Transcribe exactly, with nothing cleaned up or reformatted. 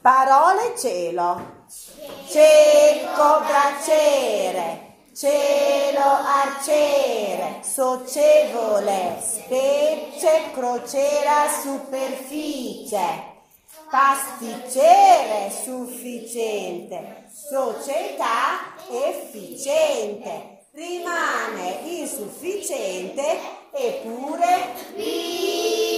Parole cielo. Cieco braciere, cielo arciere, socievole, specie, crociera, superficie, pasticcere, sufficiente, società, efficiente, rimane insufficiente eppure vivo.